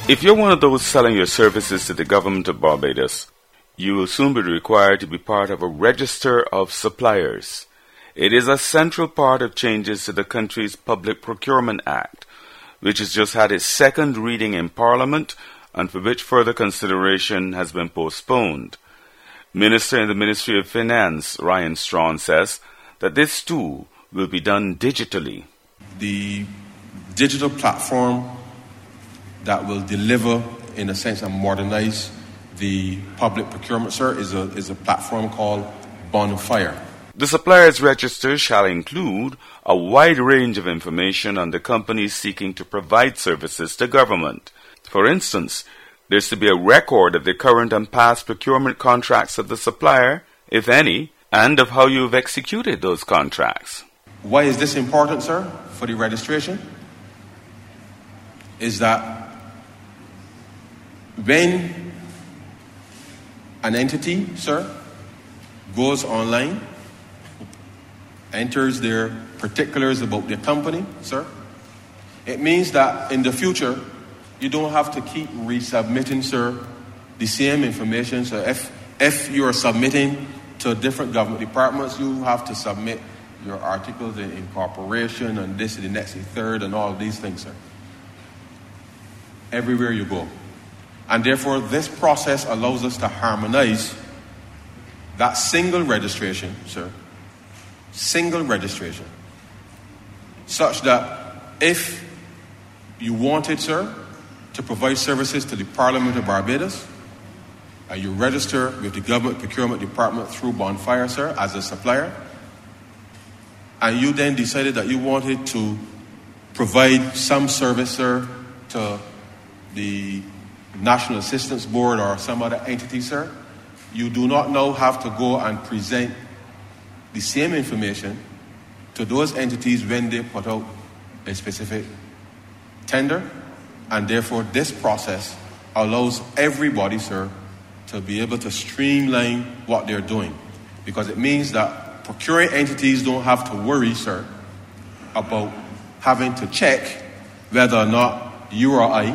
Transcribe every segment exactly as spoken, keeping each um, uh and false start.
If you're one of those selling your services to the government of Barbados, you will soon be required to be part of a register of suppliers. It is a central part of changes to the country's Public Procurement Act, which has just had its second reading in Parliament and for which further consideration has been postponed. Minister in the Ministry of Finance, Ryan Strawn, says that this too will be done digitally. The digital platform that will deliver, in a sense, and modernize the public procurement, sir, is a, is a platform called Bonfire. The suppliers register shall include a wide range of information on the companies seeking to provide services to government. For instance, there's to be a record of the current and past procurement contracts of the supplier, if any, and of how you've executed those contracts. Why is this important, sir, for the registration? Is that when an entity, sir, goes online, enters their particulars about their company, sir, it means that in the future, you don't have to keep resubmitting, sir, the same information. So if, if you are submitting to different government departments, you have to submit your articles of incorporation and this and the next and third and all of these things, sir, everywhere you go. And therefore, this process allows us to harmonize that single registration, sir, single registration, such that if you wanted, sir, to provide services to the Parliament of Barbados, and you register with the Government Procurement Department through Bonfire, sir, as a supplier, and you then decided that you wanted to provide some service, sir, to the National Assistance Board or some other entity, sir, you do not now have to go and present the same information to those entities when they put out a specific tender. And therefore, this process allows everybody, sir, to be able to streamline what they're doing. Because it means that procuring entities don't have to worry, sir, about having to check whether or not you or I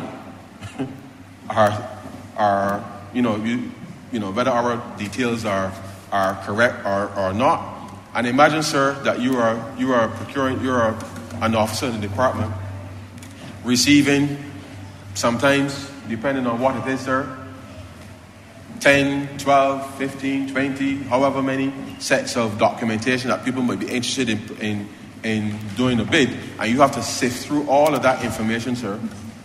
are, are you know, you, you know, whether our details are are correct or, or not. And imagine, sir, that you are you are procuring, you are an officer in the department, receiving sometimes, depending on what it is, sir, ten, twelve, fifteen, twenty, however many sets of documentation that people might be interested in, in, in doing a bid. And you have to sift through all of that information, sir,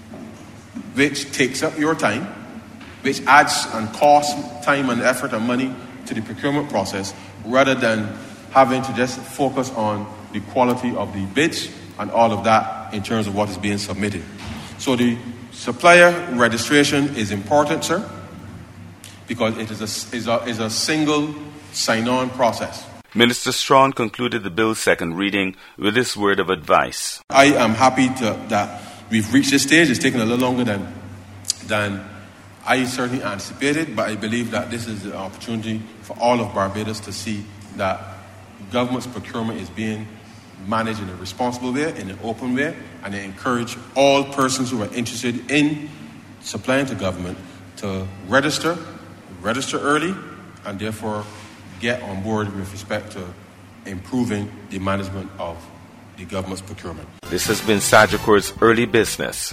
which takes up your time, which adds and costs time and effort and money to the procurement process, rather than having to just focus on the quality of the bids and all of that in terms of what is being submitted. So the supplier registration is important, sir, because it is a, is a, is a single sign-on process. Minister Strawn concluded the bill's second reading with this word of advice. I am happy to, that we've reached this stage. It's taken a little longer than, than I certainly anticipated, but I believe that this is an opportunity for all of Barbados to see that government's procurement is being managed in a responsible way, in an open way, and I encourage all persons who are interested in supplying to government to register, register early, and therefore get on board with respect to improving the management of the government's procurement. This has been Sagicor's Early Business.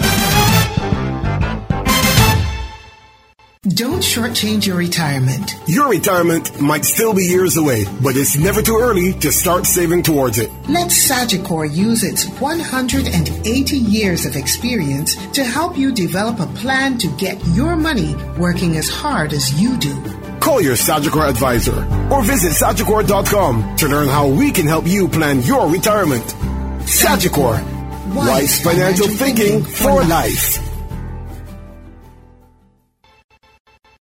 Don't shortchange your retirement. Your retirement might still be years away, but it's never too early to start saving towards it. Let Sagicor use its one hundred eighty years of experience to help you develop a plan to get your money working as hard as you do. Call your Sagicor advisor or visit Sagicor dot com to learn how we can help you plan your retirement. Sagicor, wise financial thinking for life.